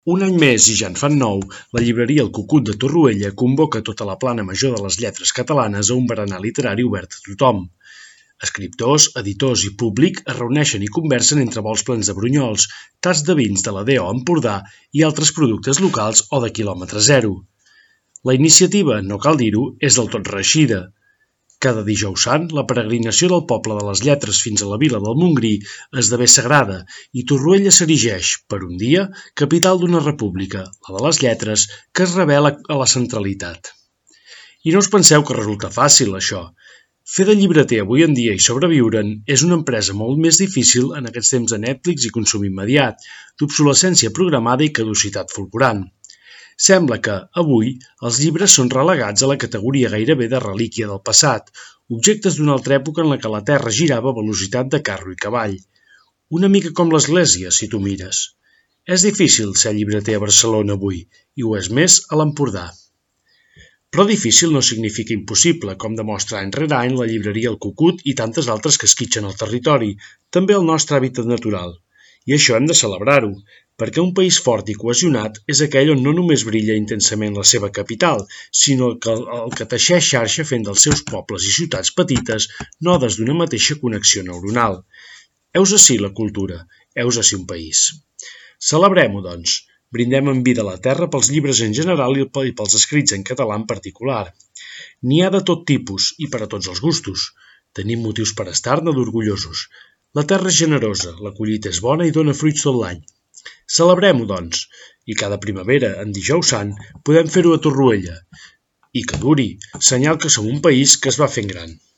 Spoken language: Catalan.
Un any més i ja en fan 9, la llibreria El Cucut de Torroella convoca tota la plana major de les lletres catalanes a un berenar literari obert a tothom. Escriptors, editors i públic es reuneixen i conversen entre vols plens de brunyols, tasts de vins de la DO Empordà i altres productes locals o de quilòmetre zero. La iniciativa, no cal dir-ho, és del tot reeixida. Cada dijous sant, la peregrinació del poble de les lletres fins a la vila del Montgrí esdevé sagrada i Torroella s'erigeix, per un dia, capital d'una república, la de les lletres, que es revela a la centralitat. I no us penseu que resulta fàcil, això. Fer de llibreter avui en dia i sobreviure'n és una empresa molt més difícil en aquests temps de Netflix i consum immediat, d'obsolescència programada i caducitat fulgurant. Sembla que, avui, els llibres són relegats a la categoria gairebé de relíquia del passat, objectes d'una altra època en la que la Terra girava a velocitat de carro i cavall. Una mica com l'Església, si tu mires. És difícil ser llibreter a Barcelona avui, i ho és més a l'Empordà. Però difícil no significa impossible, com demostra any rere any la llibreria El Cucut i tantes altres que esquitxen el territori, també el nostre hàbitat natural. I això hem de celebrar-ho, perquè un país fort i cohesionat és aquell on no només brilla intensament la seva capital, sinó el que teixeix xarxa fent dels seus pobles i ciutats petites nodes d'una mateixa connexió neuronal. Heus ací la cultura, heus ací un país. Celebrem-ho, doncs. Brindem en vida a la terra pels llibres en general i pels escrits en català en particular. N'hi ha de tot tipus i per a tots els gustos. Tenim motius per estar-ne d'orgullosos. La terra és generosa, la collita és bona i dona fruits tot l'any. Celebrem-ho, doncs, i cada primavera, en dijous sant, podem fer-ho a Torroella. I que duri, senyal que som un país que es va fent gran.